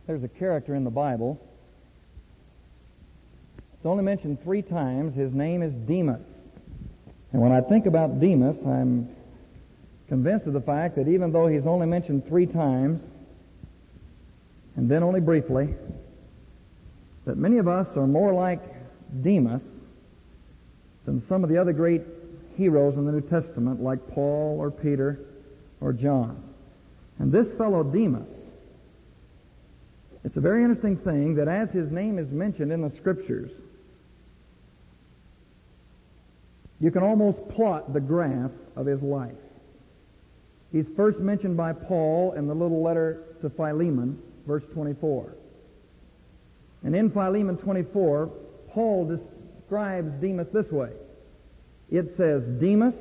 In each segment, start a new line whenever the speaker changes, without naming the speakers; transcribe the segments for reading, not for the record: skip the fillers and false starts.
there's a character in the Bible. It's only mentioned 3 times. His name is Demas. And when I think about Demas, I'm convinced of the fact that even though he's only mentioned 3 times, and then only briefly, that many of us are more like Demas than some of the other great heroes in the New Testament, like Paul or Peter or John. And this fellow Demas, it's a very interesting thing that as his name is mentioned in the Scriptures, you can almost plot the graph of his life. He's first mentioned by Paul in the little letter to Philemon, verse 24. And in Philemon 24, Paul describes Demas this way. It says, Demas,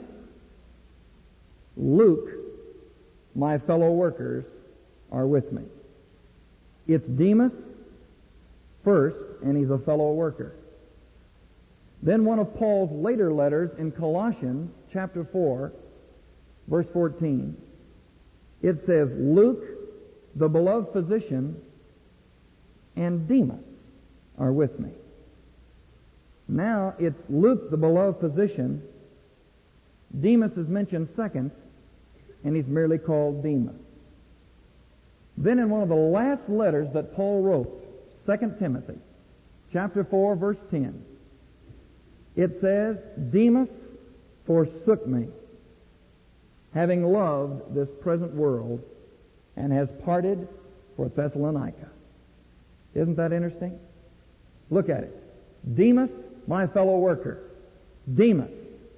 Luke, my fellow workers, are with me. It's Demas first, and he's a fellow worker. Then one of Paul's later letters in Colossians chapter 4, verse 14, it says, Luke, the beloved physician, and Demas are with me. Now it's Luke, the beloved physician. Demas is mentioned second, and he's merely called Demas. Then in one of the last letters that Paul wrote, 2 Timothy, chapter 4, verse 10, it says, Demas forsook me, having loved this present world, and has parted for Thessalonica. Isn't that interesting? Look at it. Demas, my fellow worker. Demas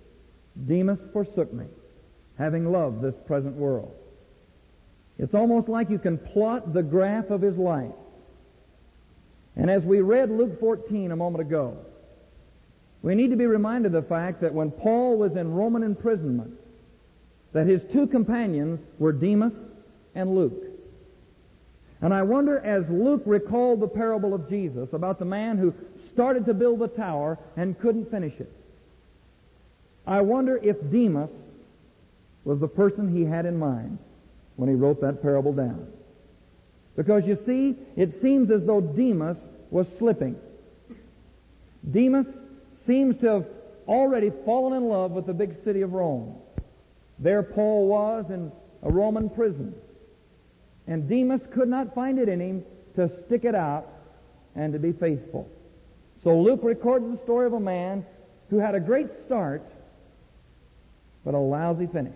forsook me, having loved this present world. It's almost like you can plot the graph of his life. And as we read Luke 14 a moment ago, we need to be reminded of the fact that when Paul was in Roman imprisonment, that his 2 companions were Demas and Luke. And I wonder, as Luke recalled the parable of Jesus about the man who started to build the tower and couldn't finish it, I wonder if Demas was the person he had in mind when he wrote that parable down. Because you see, it seems as though Demas was slipping. Demas seems to have already fallen in love with the big city of Rome. There Paul was in a Roman prison. And Demas could not find it in him to stick it out and to be faithful. So Luke records the story of a man who had a great start, but a lousy finish.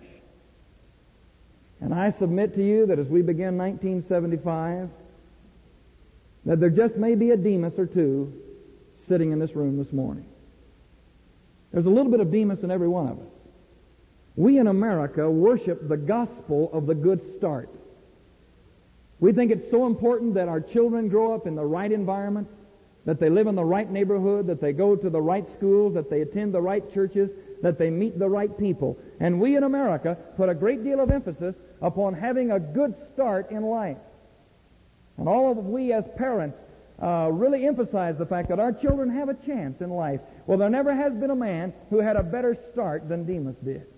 And I submit to you that as we begin 1975, that there just may be a Demas or 2 sitting in this room this morning. There's a little bit of Demas in every one of us. We in America worship the gospel of the good start. We think it's so important that our children grow up in the right environment, that they live in the right neighborhood, that they go to the right schools, that they attend the right churches, that they meet the right people. And we in America put a great deal of emphasis upon having a good start in life. And all of we as parents really emphasize the fact that our children have a chance in life. Well, there never has been a man who had a better start than Demas did.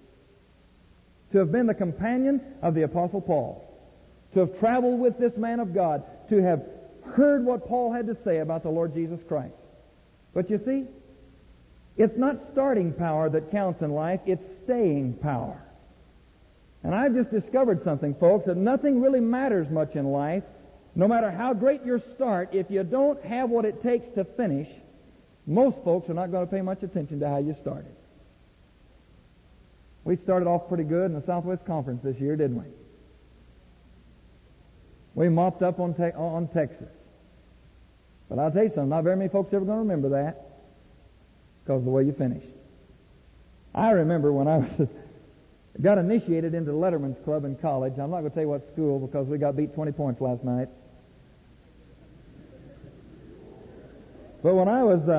To have been the companion of the Apostle Paul, to have traveled with this man of God, to have heard what Paul had to say about the Lord Jesus Christ. But you see, it's not starting power that counts in life, it's staying power. And I've just discovered something, folks, that nothing really matters much in life. No matter how great your start, if you don't have what it takes to finish, most folks are not going to pay much attention to how you started. We started off pretty good in the Southwest Conference this year, didn't we? We mopped up on Texas. But I'll tell you something, not very many folks are ever going to remember that because of the way you finished. I remember when I got initiated into the Letterman's Club in college. I'm not going to tell you what school because we got beat 20 points last night. But when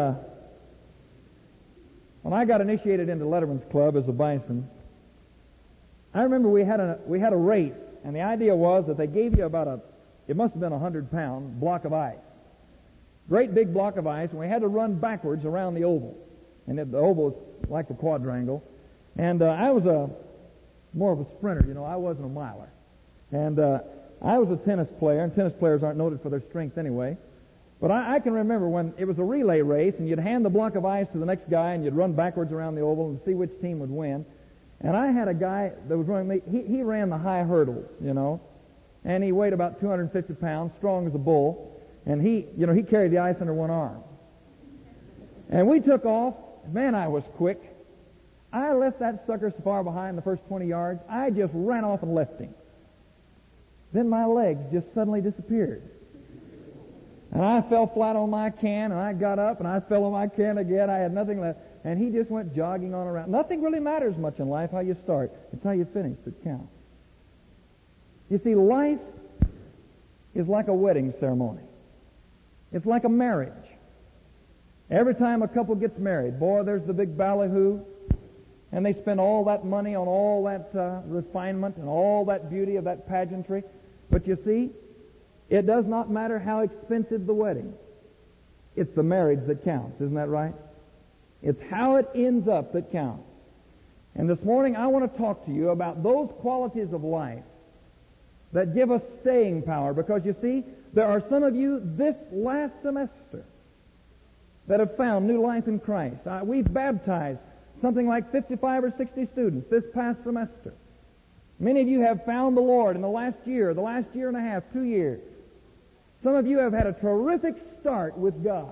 I got initiated into Letterman's Club as a Bison, I remember we had a race, and the idea was that they gave you it must have been 100-pound block of ice. Great big block of ice, and we had to run backwards around the oval. And the oval is like the quadrangle. And I was more of a sprinter, I wasn't a miler. And I was a tennis player, and tennis players aren't noted for their strength anyway. But I can remember when it was a relay race, and you'd hand the block of ice to the next guy, and you'd run backwards around the oval and see which team would win. And I had a guy that was running me. He ran the high hurdles, and he weighed about 250 pounds, strong as a bull. And he carried the ice under one arm. And we took off. Man, I was quick. I left that sucker so far behind the first 20 yards, I just ran off and left him. Then my legs just suddenly disappeared. And I fell flat on my can, and I got up, and I fell on my can again. I had nothing left. And he just went jogging on around. Nothing really matters much in life, how you start. It's how you finish that counts. You see, life is like a wedding ceremony. It's like a marriage. Every time a couple gets married, boy, there's the big ballyhoo, and they spend all that money on all that refinement and all that beauty of that pageantry. But you see, it does not matter how expensive the wedding. It's the marriage that counts. Isn't that right? It's how it ends up that counts. And this morning I want to talk to you about those qualities of life that give us staying power. Because you see, there are some of you this last semester that have found new life in Christ. We've baptized something like 55 or 60 students this past semester. Many of you have found the Lord in the last year and a half, 2 years. Some of you have had a terrific start with God.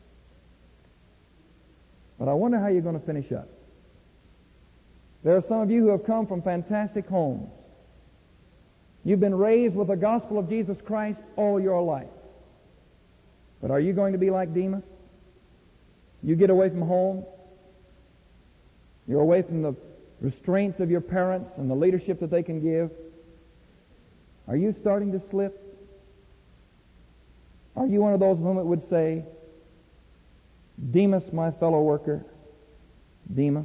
But I wonder how you're going to finish up. There are some of you who have come from fantastic homes. You've been raised with the gospel of Jesus Christ all your life. But are you going to be like Demas? You get away from home. You're away from the restraints of your parents and the leadership that they can give. Are you starting to slip? Are you one of those of whom it would say, Demas, my fellow worker, Demas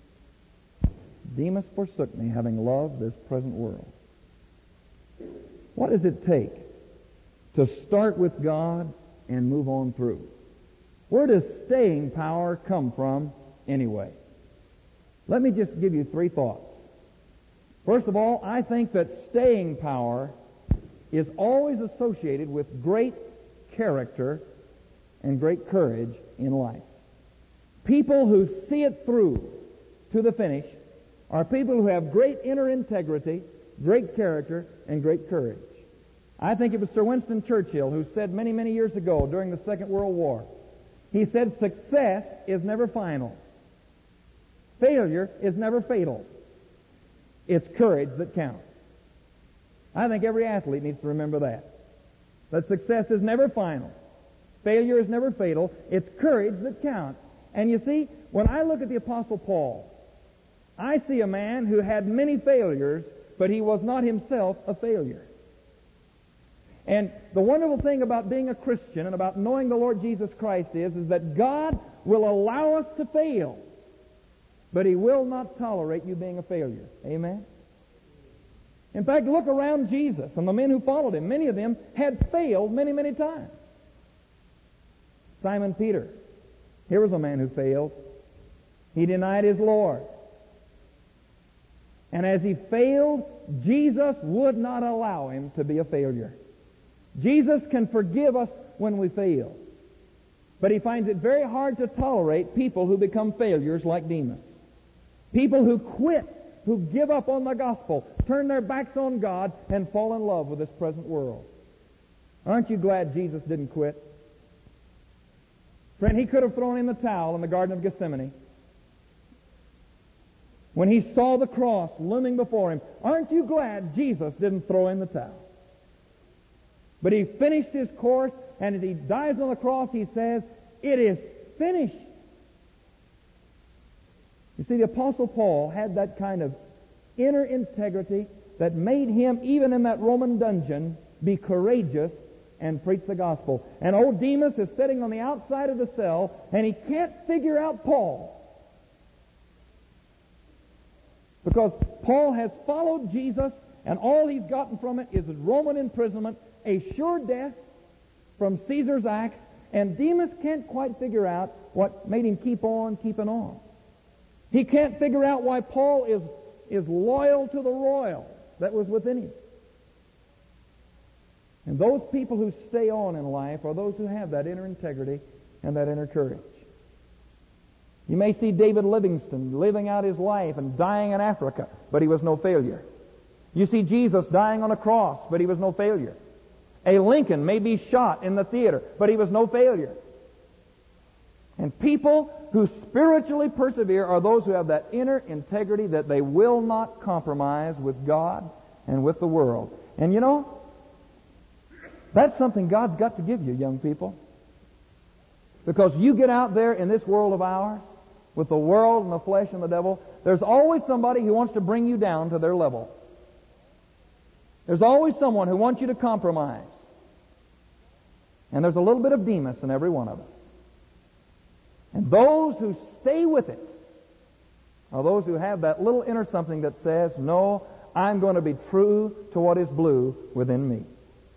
forsook me, having loved this present world. What does it take to start with God and move on through? Where does staying power come from anyway? Let me just give you 3 thoughts. First of all, I think that staying power is always associated with great character and great courage in life. People who see it through to the finish are people who have great inner integrity, great character, and great courage. I think it was Sir Winston Churchill who said many, many years ago during the Second World War, he said, success is never final. Failure is never fatal. It's courage that counts. I think every athlete needs to remember that. That success is never final. Failure is never fatal. It's courage that counts. And you see, when I look at the Apostle Paul, I see a man who had many failures, but he was not himself a failure. And the wonderful thing about being a Christian and about knowing the Lord Jesus Christ is that God will allow us to fail, but He will not tolerate you being a failure. Amen? In fact, look around Jesus and the men who followed Him. Many of them had failed many, many times. Simon Peter, here was a man who failed. He denied his Lord. And as he failed, Jesus would not allow him to be a failure. Jesus can forgive us when we fail. But He finds it very hard to tolerate people who become failures like Demas. People who quit, who give up on the gospel, turn their backs on God, and fall in love with this present world. Aren't you glad Jesus didn't quit? Friend, He could have thrown in the towel in the Garden of Gethsemane. When He saw the cross looming before Him, aren't you glad Jesus didn't throw in the towel? But He finished His course, and as He dies on the cross, He says, it is finished. You see, the Apostle Paul had that kind of inner integrity that made him, even in that Roman dungeon, be courageous and preach the gospel. And old Demas is sitting on the outside of the cell, and he can't figure out Paul. Because Paul has followed Jesus, and all he's gotten from it is Roman imprisonment, a sure death from Caesar's axe, and Demas can't quite figure out what made him keep on keeping on. He can't figure out why Paul is loyal to the royal that was within him. And those people who stay on in life are those who have that inner integrity and that inner courage. You may see David Livingstone living out his life and dying in Africa, but he was no failure. You see Jesus dying on a cross, but he was no failure. A Lincoln may be shot in the theater, but he was no failure. And people who spiritually persevere are those who have that inner integrity that they will not compromise with God and with the world. And you know, that's something God's got to give you, young people. Because you get out there in this world of ours, with the world and the flesh and the devil, there's always somebody who wants to bring you down to their level. There's always someone who wants you to compromise. And there's a little bit of Demas in every one of us. And those who stay with it are those who have that little inner something that says, no, I'm going to be true to what is blue within me.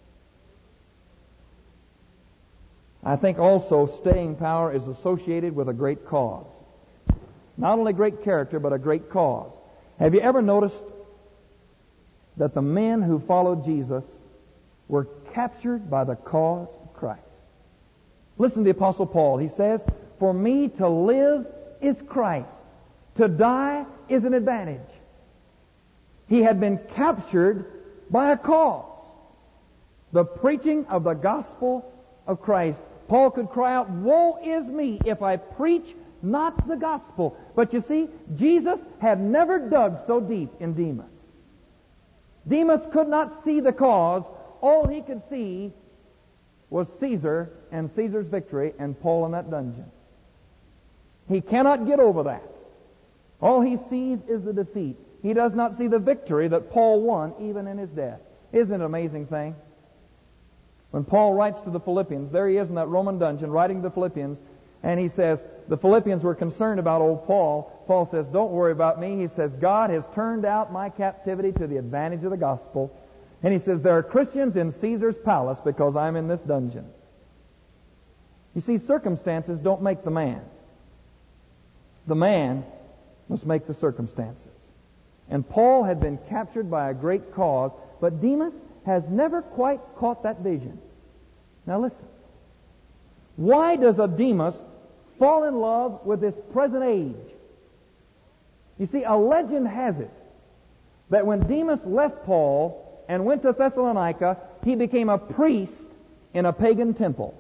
I think also staying power is associated with a great cause. Not only great character, but a great cause. Have you ever noticed that the men who followed Jesus were captured by the cause of Christ? Listen to the Apostle Paul. He says, for me to live is Christ. To die is an advantage. He had been captured by a cause. The preaching of the gospel of Christ. Paul could cry out, woe is me if I preach not the gospel. But you see, Jesus had never dug so deep in Demas. Demas could not see the cause. All he could see was Caesar and Caesar's victory and Paul in that dungeon. He cannot get over that. All he sees is the defeat. He does not see the victory that Paul won even in his death. Isn't it an amazing thing? When Paul writes to the Philippians, there he is in that Roman dungeon writing to the Philippians, and he says, the Philippians were concerned about old Paul. Paul says, don't worry about me. He says, God has turned out my captivity to the advantage of the gospel. And he says, there are Christians in Caesar's palace because I'm in this dungeon. You see, circumstances don't make the man. The man must make the circumstances. And Paul had been captured by a great cause, but Demas has never quite caught that vision. Now listen. Why does a Demas fall in love with this present age? You see, a legend has it that when Demas left Paul and went to Thessalonica, he became a priest in a pagan temple,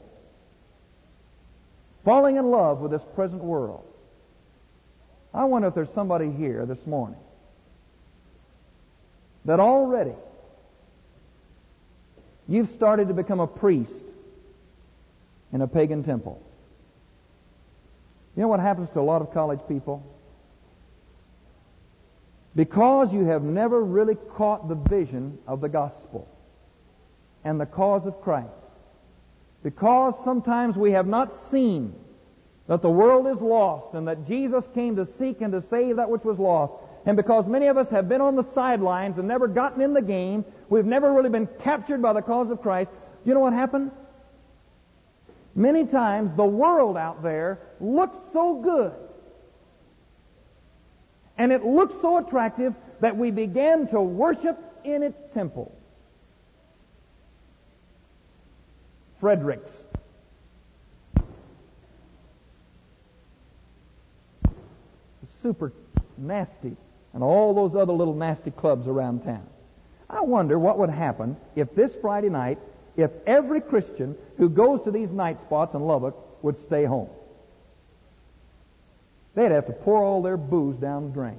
falling in love with this present world. I wonder if there's somebody here this morning that already you've started to become a priest in a pagan temple. You know what happens to a lot of college people? Because you have never really caught the vision of the gospel and the cause of Christ. Because sometimes we have not seen that the world is lost and that Jesus came to seek and to save that which was lost. And because many of us have been on the sidelines and never gotten in the game, we've never really been captured by the cause of Christ. You know what happens? Many times the world out there looks so good. And it looks so attractive that we began to worship in its temple. Frederick's. Super nasty. And all those other little nasty clubs around town. I wonder what would happen if this Friday night, if every Christian who goes to these night spots in Lubbock would stay home. They'd have to pour all their booze down the drain.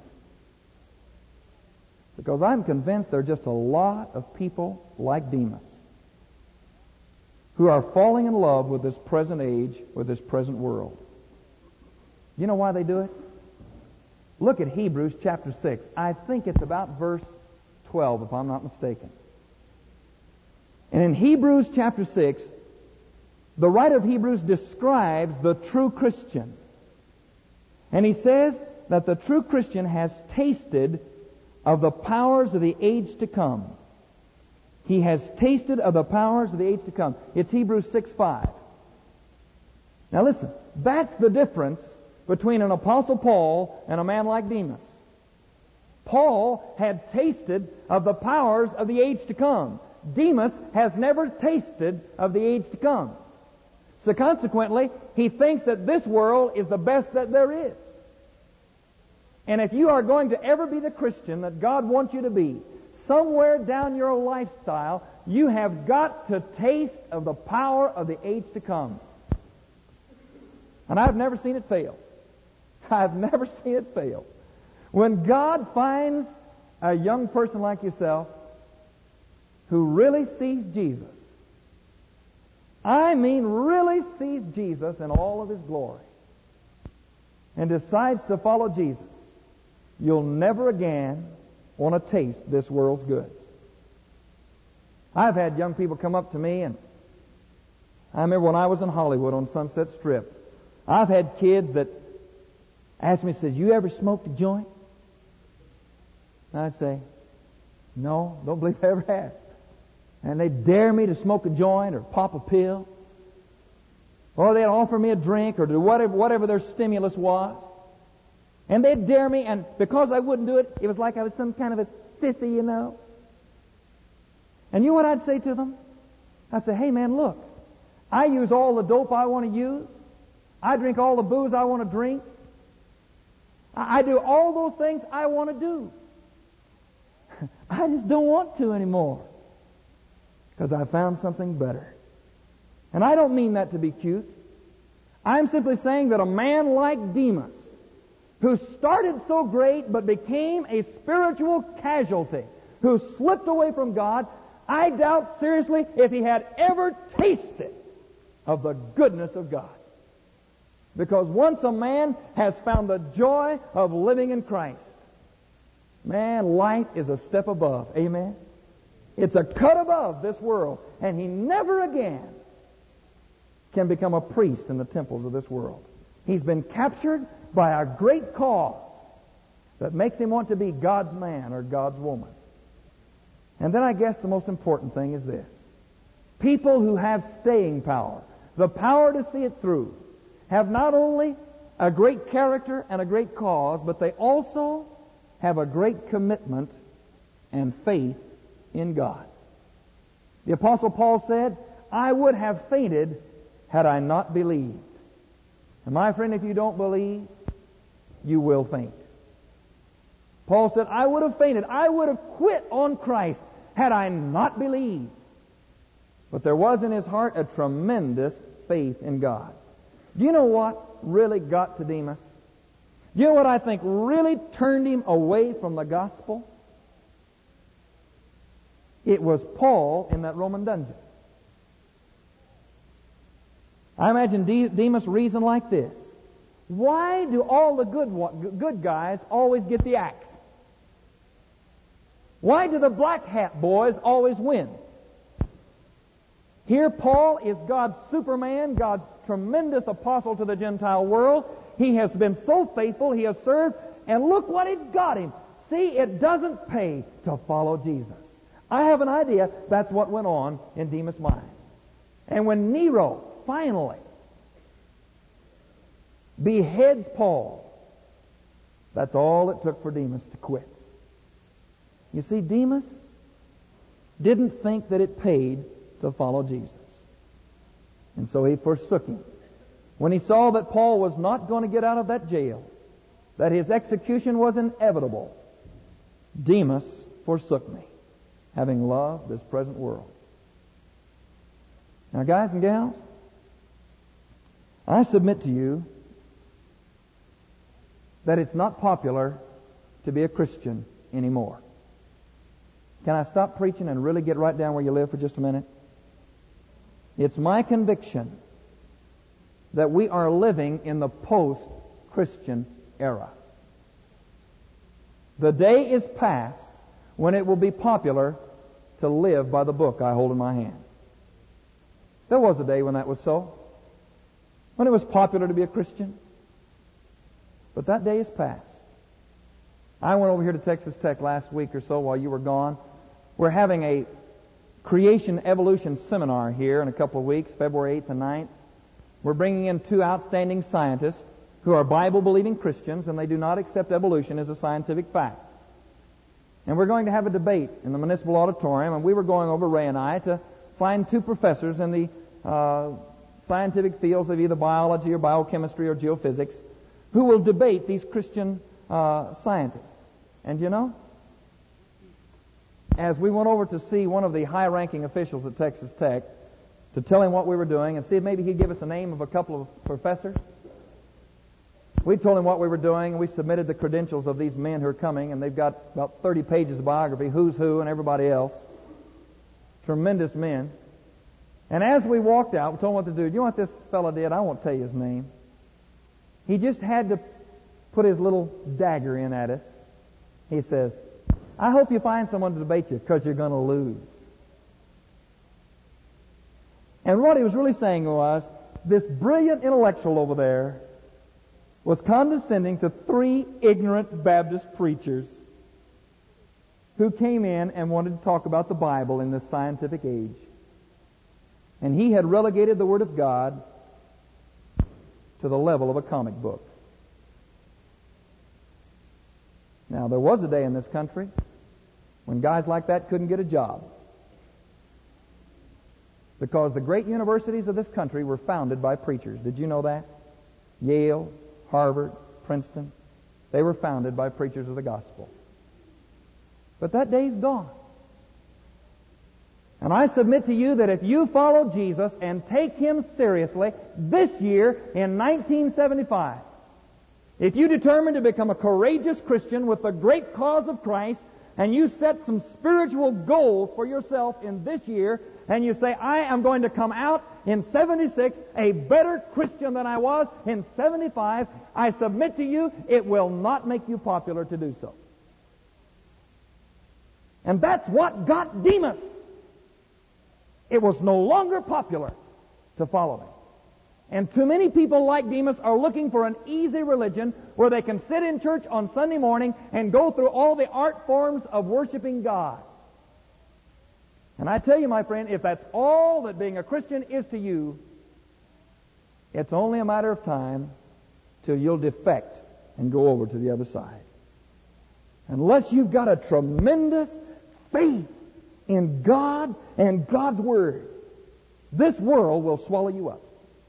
Because I'm convinced there are just a lot of people like Demas who are falling in love with this present age, with this present world. You know why they do it? Look at Hebrews chapter 6. I think it's about verse 12, if I'm not mistaken. And in Hebrews chapter 6, the writer of Hebrews describes the true Christian. And he says that the true Christian has tasted of the powers of the age to come. He has tasted of the powers of the age to come. It's Hebrews 6:5. Now listen, that's the difference between an Apostle Paul and a man like Demas. Paul had tasted of the powers of the age to come. Demas has never tasted of the age to come. So consequently, he thinks that this world is the best that there is. And if you are going to ever be the Christian that God wants you to be, somewhere down your lifestyle, you have got to taste of the power of the age to come. And I've never seen it fail. I've never seen it fail. When God finds a young person like yourself who really sees Jesus, I mean really sees Jesus in all of His glory, and decides to follow Jesus, you'll never again want to taste this world's goods. I've had young people come up to me, and I remember when I was in Hollywood on Sunset Strip, I've had kids that asked me, says, "You ever smoked a joint?" And I'd say, "No, don't believe I ever have." And they'd dare me to smoke a joint or pop a pill, or they'd offer me a drink or do whatever their stimulus was. And they'd dare me, and because I wouldn't do it, it was like I was some kind of a sissy, you know. And you know what I'd say to them? I'd say, "Hey man, look, I use all the dope I want to use. I drink all the booze I want to drink. I do all those things I want to do. I just don't want to anymore, because I found something better." And I don't mean that to be cute. I'm simply saying that a man like Demas, who started so great but became a spiritual casualty, who slipped away from God, I doubt seriously if he had ever tasted of the goodness of God. Because once a man has found the joy of living in Christ, man, life is a step above. Amen? It's a cut above this world. And he never again can become a priest in the temples of this world. He's been captured by a great cause that makes him want to be God's man or God's woman. And then I guess the most important thing is this. People who have staying power, the power to see it through, have not only a great character and a great cause, but they also have a great commitment and faith in God. The Apostle Paul said, "I would have fainted had I not believed." And my friend, if you don't believe, you will faint. Paul said, "I would have fainted. I would have quit on Christ had I not believed." But there was in his heart a tremendous faith in God. Do you know what really got to Demas? Do you know what I think really turned him away from the gospel? It was Paul in that Roman dungeon. I imagine Demas reasoned like this. Why do all the good guys always get the axe? Why do the black hat boys always win? Here Paul is God's Superman, God's tremendous apostle to the Gentile world. He has been so faithful, he has served, and look what it got him. See, it doesn't pay to follow Jesus. I have an idea that's what went on in Demas' mind. And when Nero finally beheads Paul, that's all it took for Demas to quit. You see, Demas didn't think that it paid to follow Jesus. And so he forsook him. When he saw that Paul was not going to get out of that jail, that his execution was inevitable, Demas forsook me, having loved this present world. Now, guys and gals, I submit to you that it's not popular to be a Christian anymore. Can I stop preaching and really get right down where you live for just a minute? It's my conviction that we are living in the post-Christian era. The day is past when it will be popular to live by the book I hold in my hand. There was a day when that was so, when it was popular to be a Christian. But that day is past. I went over here to Texas Tech last week or so while you were gone. We're having a creation evolution seminar here in a couple of weeks, February 8th and 9th. We're bringing in two outstanding scientists who are Bible-believing Christians, and they do not accept evolution as a scientific fact. And we're going to have a debate in the municipal auditorium, and we were going over, Ray and I, to find two professors in the scientific fields of either biology or biochemistry or geophysics who will debate these Christian scientists. And you know, as we went over to see one of the high-ranking officials at Texas Tech to tell him what we were doing and see if maybe he'd give us the name of a couple of professors, we told him what we were doing, and we submitted the credentials of these men who are coming, and they've got about 30 pages of biography, who's who and everybody else. Tremendous men. And as we walked out, we told him what to do. You know what this fellow did? I won't tell you his name. He just had to put his little dagger in at us. He says, I hope you find someone to debate you, because you're going to lose. And what he was really saying was, this brilliant intellectual over there was condescending to three ignorant Baptist preachers who came in and wanted to talk about the Bible in this scientific age. And he had relegated the Word of God to the level of a comic book. Now, there was a day in this country when guys like that couldn't get a job, because the great universities of this country were founded by preachers. Did you know that? Yale, Harvard, Princeton, they were founded by preachers of the gospel. But that day's gone. And I submit to you that if you follow Jesus and take Him seriously this year in 1975, if you determine to become a courageous Christian with the great cause of Christ, and you set some spiritual goals for yourself in this year, and you say, I am going to come out in 76 a better Christian than I was in 75, I submit to you, it will not make you popular to do so. And that's what got Demas. It was no longer popular to follow him. And too many people like Demas are looking for an easy religion where they can sit in church on Sunday morning and go through all the art forms of worshiping God. And I tell you, my friend, if that's all that being a Christian is to you, it's only a matter of time till you'll defect and go over to the other side. Unless you've got a tremendous faith in God and God's Word, this world will swallow you up.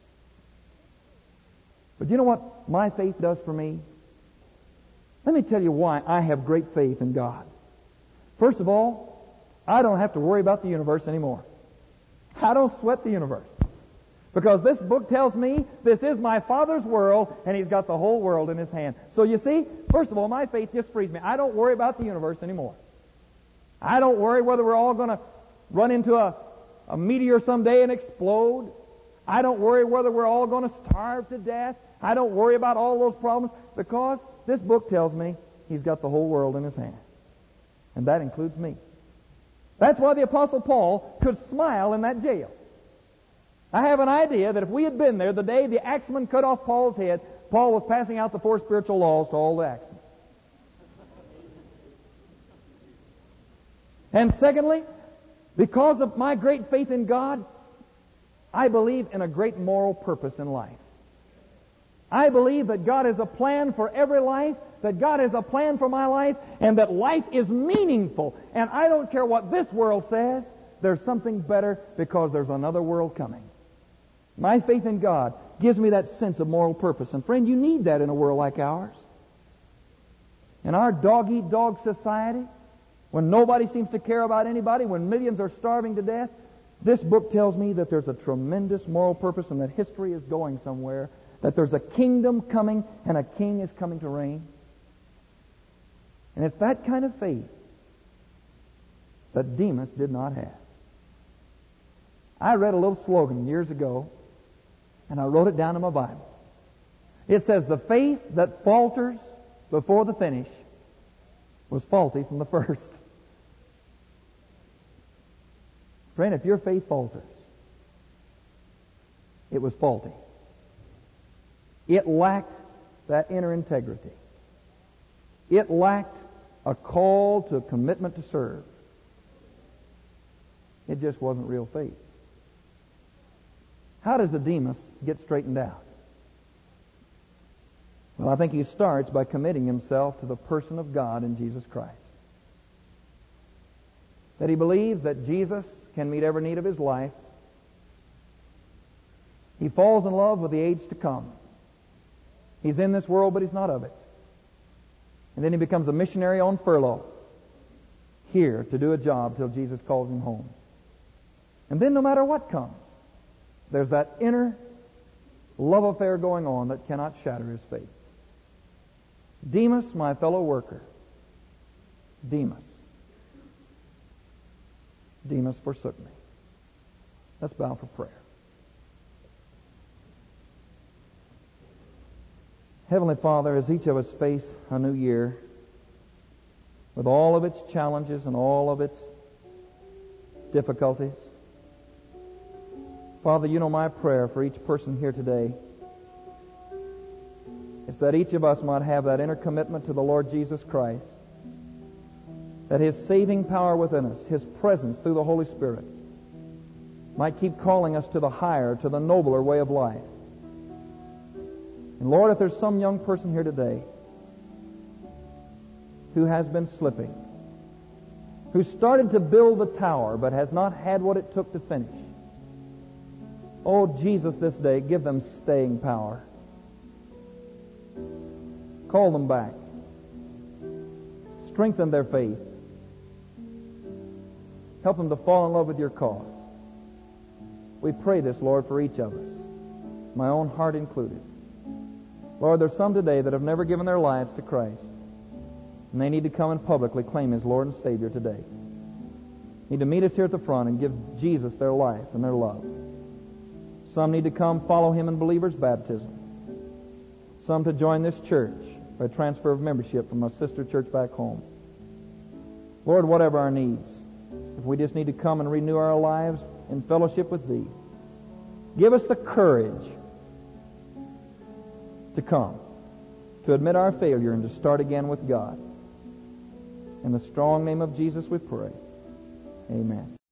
But you know what my faith does for me? Let me tell you why I have great faith in God. First of all, I don't have to worry about the universe anymore. I don't sweat the universe. Because this book tells me this is my Father's world, and He's got the whole world in His hand. So you see, first of all, my faith just frees me. I don't worry about the universe anymore. I don't worry whether we're all going to run into a meteor someday and explode. I don't worry whether we're all going to starve to death. I don't worry about all those problems, because this book tells me He's got the whole world in His hand. And that includes me. That's why the Apostle Paul could smile in that jail. I have an idea that if we had been there the day the axeman cut off Paul's head, Paul was passing out the 4 spiritual laws to all the axemen. And secondly, because of my great faith in God, I believe in a great moral purpose in life. I believe that God has a plan for every life, that God has a plan for my life, and that life is meaningful. And I don't care what this world says, there's something better, because there's another world coming. My faith in God gives me that sense of moral purpose. And friend, you need that in a world like ours. In our dog-eat-dog society, when nobody seems to care about anybody, when millions are starving to death, this book tells me that there's a tremendous moral purpose and that history is going somewhere, that there's a kingdom coming and a king is coming to reign. And it's that kind of faith that Demas did not have. I read a little slogan years ago, and I wrote it down in my Bible. It says, the faith that falters before the finish was faulty from the first. Friend, if your faith falters, it was faulty. It lacked that inner integrity. It lacked a call to a commitment to serve. It just wasn't real faith. How does a Demas get straightened out? Well, I think he starts by committing himself to the person of God in Jesus Christ. that he believes that Jesus can meet every need of his life. He falls in love with the age to come. He's in this world, but he's not of it. And then he becomes a missionary on furlough, here to do a job till Jesus calls him home. And then no matter what comes, there's that inner love affair going on that cannot shatter his faith. Demas, my fellow worker. Demas. Demas forsook me. Let's bow for prayer. Heavenly Father, as each of us face a new year, with all of its challenges and all of its difficulties, Father, you know my prayer for each person here today is that each of us might have that inner commitment to the Lord Jesus Christ, that His saving power within us, His presence through the Holy Spirit, might keep calling us to the higher, to the nobler way of life. And Lord, if there's some young person here today who has been slipping, who started to build the tower but has not had what it took to finish, oh, Jesus, this day, give them staying power. Call them back. Strengthen their faith. Help them to fall in love with your cause. We pray this, Lord, for each of us, my own heart included. Lord, there's some today that have never given their lives to Christ, and they need to come and publicly claim His Lord and Savior today. Need to meet us here at the front and give Jesus their life and their love. Some need to come follow Him in believer's baptism. Some to join this church by transfer of membership from a sister church back home. Lord, whatever our needs, if we just need to come and renew our lives in fellowship with Thee, give us the courage to come, to admit our failure and to start again with God. In the strong name of Jesus we pray. Amen.